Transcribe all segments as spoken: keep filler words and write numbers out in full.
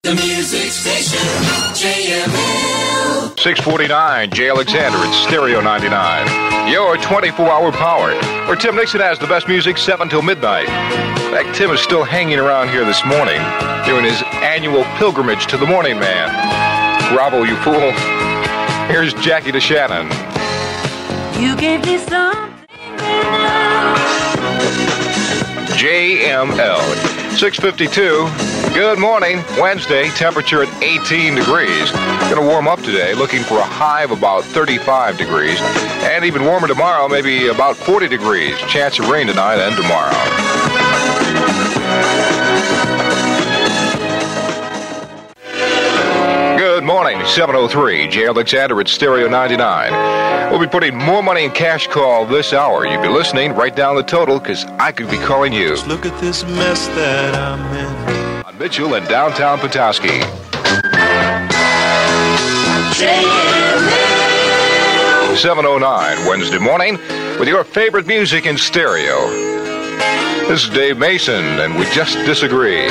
The music station, J M L. six forty-nine, J. Alexander at Stereo ninety-nine. Your twenty-four hour power. Where Tim Nixon has the best music, seven till midnight. In fact, Tim is still hanging around here this morning, doing his annual pilgrimage to the Morning Man. Bravo, you fool. Here's Jackie DeShannon. You gave me something. J M L. six fifty-two. Good morning. Wednesday, temperature at eighteen degrees. Going to warm up today, looking for a high of about thirty-five degrees. And even warmer tomorrow, maybe about forty degrees. Chance of rain tonight and tomorrow. Good morning, seven oh three, J. Alexander at Stereo ninety-nine. We'll be putting more money in cash call this hour. You'll be listening, write down the total, because I could be calling you. Just look at this mess that I'm in. On Mitchell in downtown Petoskey. seven oh nine, Wednesday morning, with your favorite music in stereo. This is Dave Mason, and we just disagree.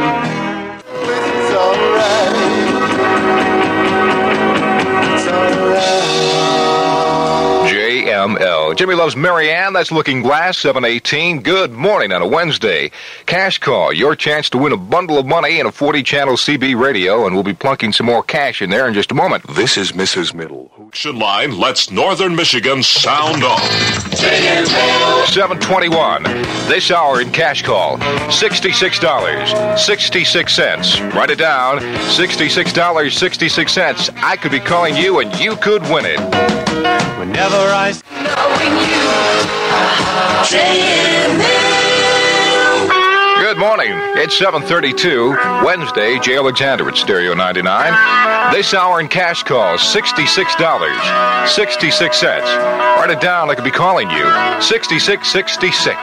J M L. Jimmy loves Marianne. That's Looking Glass, seven eighteen. Good morning on a Wednesday. Cash call. Your chance to win a bundle of money and a forty channel C B radio, and we'll be plunking some more cash in there in just a moment. This is Missus Middle. Action line lets Northern Michigan sound off. J M L. seven twenty-one. This hour in cash call, sixty-six dollars and sixty-six cents. Write it down, sixty-six dollars and sixty-six cents. I could be calling you, and you could win it. Whenever I Knowing you, J M L. Good morning. It's seven thirty-two, Wednesday, J. Alexander at Stereo ninety-nine. This hour in cash call, sixty-six dollars and sixty-six cents. Write it down, I could be calling you, sixty-six sixty-six.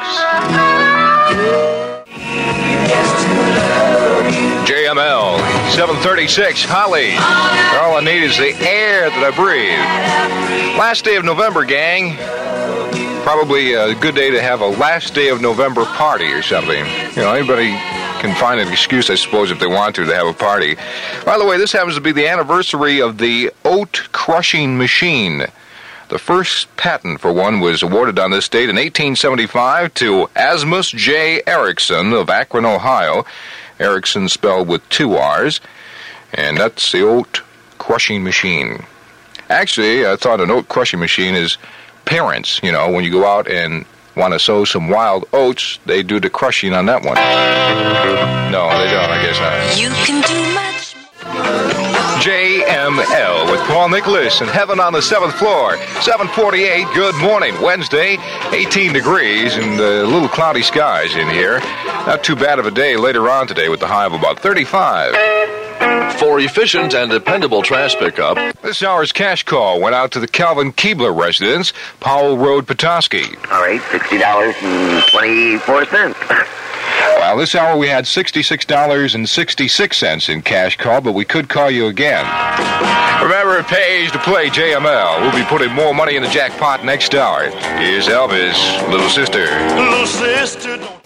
J M L, seven thirty-six, Holly. All I need is the air that I breathe. Last day of November, gang. Probably a good day to have a last day of November party or something. You know, anybody can find an excuse, I suppose, if they want to, to have a party. By the way, this happens to be the anniversary of the oat crushing machine. The first patent for one was awarded on this date in eighteen seventy-five to Asmus J. Erickson of Akron, Ohio. Erickson spelled with two R's, and that's the oat crushing machine. Actually, I thought an oat crushing machine is parents. You know, when you go out and want to sow some wild oats, they do the crushing on that one. No, they don't, I guess not. You can do much. J M L with Paul Nicholas and Heaven on the seventh floor. seven forty-eight, good morning. Wednesday, eighteen degrees and uh, little cloudy skies in here. Not too bad of a day later on today with the high of about thirty-five. For efficient and dependable trash pickup, This hour's cash call went out to the Calvin Keebler residence, Powell Road, Petoskey. All right, sixty dollars and twenty-four cents. Well, this hour we had sixty-six dollars and sixty-six cents in cash call, but we could call you again. Remember, it pays to play J M L. We'll be putting more money in the jackpot next hour. Here's Elvis, Little Sister. little sister don't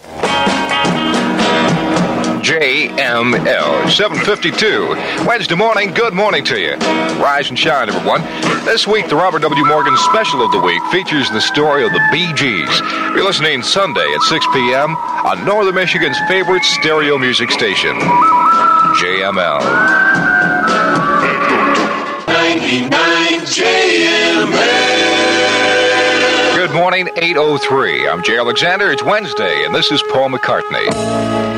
J M L, seven fifty-two. Wednesday morning, good morning to you. Rise and shine, everyone. This week, the Robert W. Morgan Special of the Week features the story of the Bee Gees. You're listening Sunday at six p.m. on Northern Michigan's favorite stereo music station, J M L. ninety-nine J M L. Good morning, eight oh three. I'm J. Alexander. It's Wednesday, and this is Paul McCartney.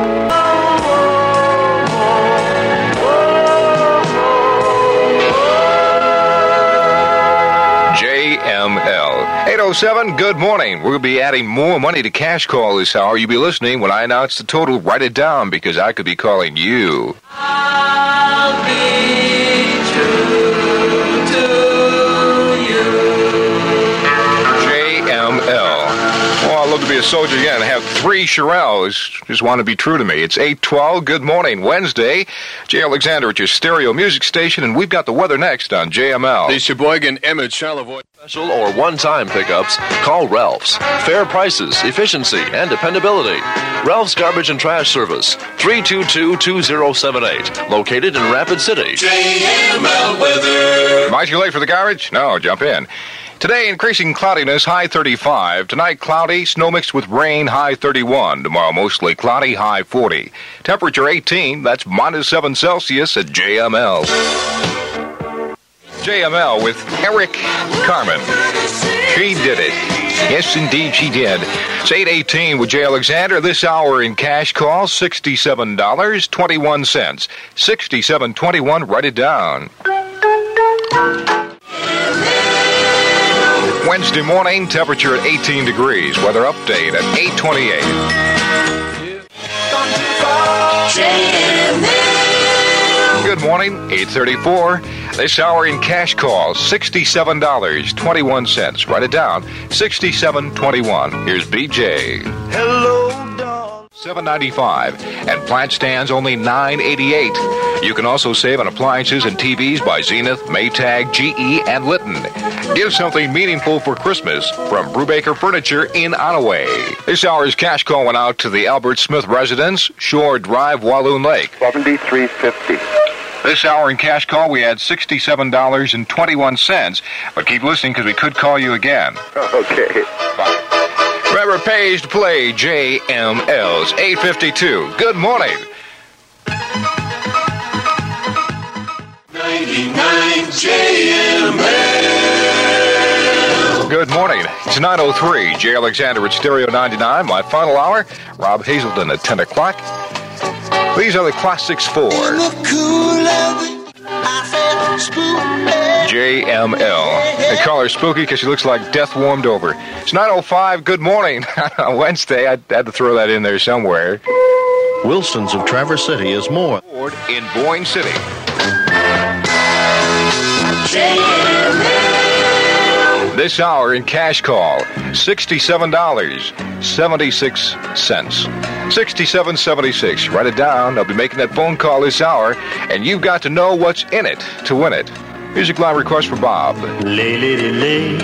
J M L. eight oh seven, good morning. We'll be adding more money to cash call this hour. You'll be listening when I announce the total. Write it down because I could be calling you. I'll be true to you. J M L. Oh, I'd love to be a soldier again. I have three Shirelles. Just want to be true to me. It's eight twelve. Good morning, Wednesday. Jay Alexander at your stereo music station, and we've got the weather next on J M L. The Sheboygan Emmett Charlevoix special or one-time pickups, call Ralph's. Fair prices, efficiency, and dependability. Ralph's Garbage and Trash Service, three two two, two zero seven eight, located in Rapid City. J M L weather. Am I too late for the garbage? No, jump in. Today, increasing cloudiness, high thirty-five. Tonight, cloudy, snow mixed with rain, high thirty-one. Tomorrow, mostly cloudy, high forty. Temperature eighteen, that's minus seven Celsius at J M L. J M L with Eric Carmen. She did it. Yes, indeed, she did. It's eight eighteen with Jay Alexander. This hour in cash call, sixty-seven dollars and twenty-one cents. sixty-seven twenty-one, write it down. Wednesday morning, temperature at eighteen degrees. Weather update at eight twenty-eight. Good morning, eight thirty-four. This hour in cash call, sixty-seven dollars and twenty-one cents. Write it down, sixty-seven twenty-one. Here's B J. Hello, dog. seven ninety-five, and plant stands only nine eighty-eight. You can also save on appliances and T Vs by Zenith, Maytag, G E, and Litton. Give something meaningful for Christmas from Brubaker Furniture in Onaway. This hour's cash call went out to the Albert Smith residence, Shore Drive, Walloon Lake. seventy-three fifty. This hour in cash call, we had sixty-seven dollars and twenty-one cents. But keep listening because we could call you again. Okay. Bye. Remember, pays to play J M L's eight fifty-two. Good morning. ninety-nine J M L. Good morning. It's nine oh three. Jay Alexander at Stereo ninety-nine. My final hour. Rob Hazelton at ten o'clock. These are the classics for J M L. They call her Spooky because she looks like death warmed over. It's nine oh five. Good morning. On Wednesday, I had to throw that in there somewhere. Wilson's of Traverse City is more. In Boyne City. J M L. This hour in cash call, sixty-seven dollars and seventy-six cents. sixty-seven seventy-six. Write it down. I'll be making that phone call this hour, and you've got to know what's in it to win it. Music line request for Bob. Lay, lay, lay,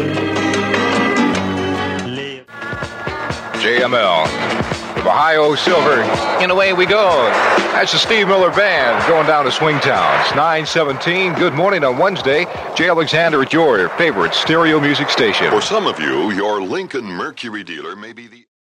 lay. J M L. Ohio Silver. And away we go. That's the Steve Miller Band going down to Swingtown. It's nine seventeen. Good morning on Wednesday. Jay Alexander at your favorite stereo music station. For some of you, your Lincoln Mercury dealer may be the